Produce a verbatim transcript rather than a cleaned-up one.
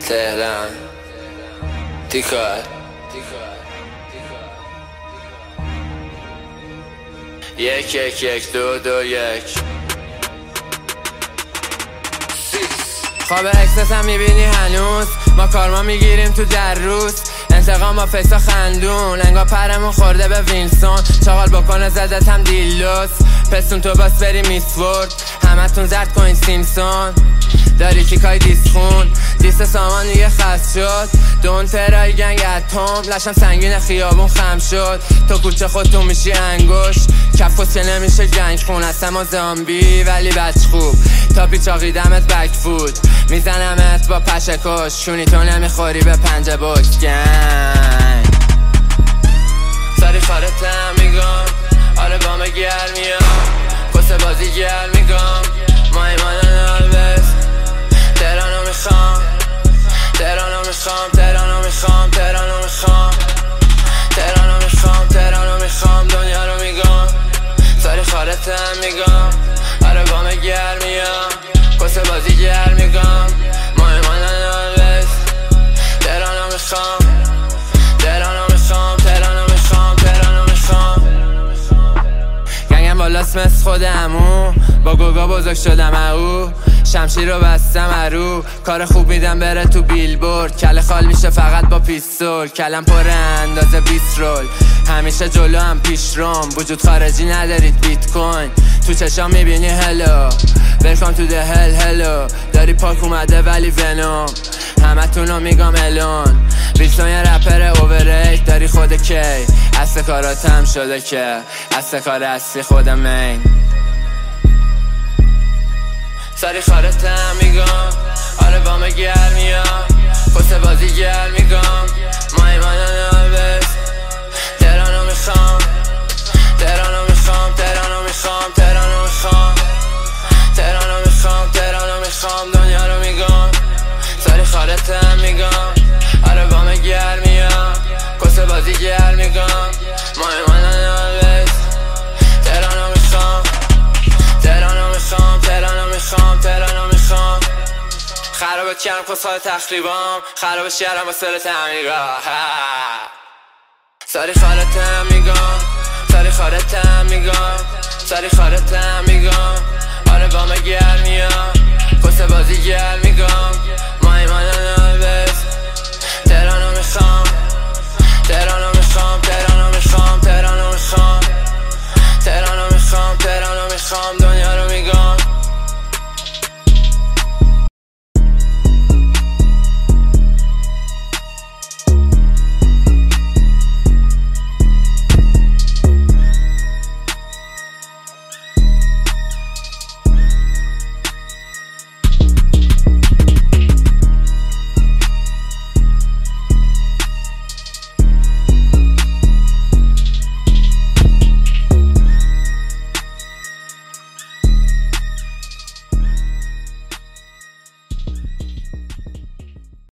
تهران تیکار یک یک یک دو دو یک خواب اکسس هم میبینی هنوز ما کارما میگیریم تو در روز انتقام با فیسا خندون انگا پرمون خورده به وینسون چاقال بکنه زدت هم دیلوس پستون تو باس بری میسورد همه تون زرد کنین سیمسون داری تیکای دیسخون دیست سامان دیگه خست شد دون ترای گنگ اتم لشم سنگین خیابون خم شد تو کوچه خودتون میشی انگوش کفوس که نمیشه جنگ خون هستم و زامبی ولی بچ خوب تا پیچاقی دمت بک فود میزنمت با پشکش شونی تو نمیخوری به پنجه بکس گنگ ساری خارتم میگم آره بام گرمیم کسه بازی گرم میگم ما ایمانن آلوز تهرانو میخوام تهرانو میخوام تهرانو میخوام تهرانو میخوام تهرانو میخوام تهرانو میخوام دنیا رو میگم ساری خارتم میگم آره بام گرمیم کسه بازی گرم میگم ما ایمانن آلوز تهرانو میخوام تهرانو میخوام تهرانو میخوام تهرانو میخوام گنگم بالاست مثل خودمو با گوگا بزرگ شدم او شمشیر رو بستم ارو کار خوب میدم بره تو بیلبورد کله خال میشه فقط با پیستول کلم پر اندازه بیست رول همیشه جلو هم پیش روم وجود خارجی ندارید بیت کوین تو چشام میبینی هلو welcome to the hell hello داری پاک اومده ولی ونوم همه تونو میگم الون ویلسون یه رپر اووریت داری خود کی اصل کاراتم شده که اصل کار اصلی خود مین ساری خارتم میگم آره بام گرمیم کسه بازی گرم میگم ما ایمانن آلوز تهرانو میخوام تهرانو میخوام تهرانو میخوام تهرانو میخوام تهرانو میخوام تهرانو میخوام دنیا رو میگم ساری خارتم میگم آره بام گرمیم کسه بازی گرم میگم ما ایمانن آلوز تهرانو میخوام تهرانو میخوام تهرانو میخوام تهرانو میخوام خرابت کردم کسخال تخریبام خرابش کردم با سر تعمیرا ساری خارتم میگم ساری خارتم میگم ساری خارتم میگم آره بام گرمیم کسه بازی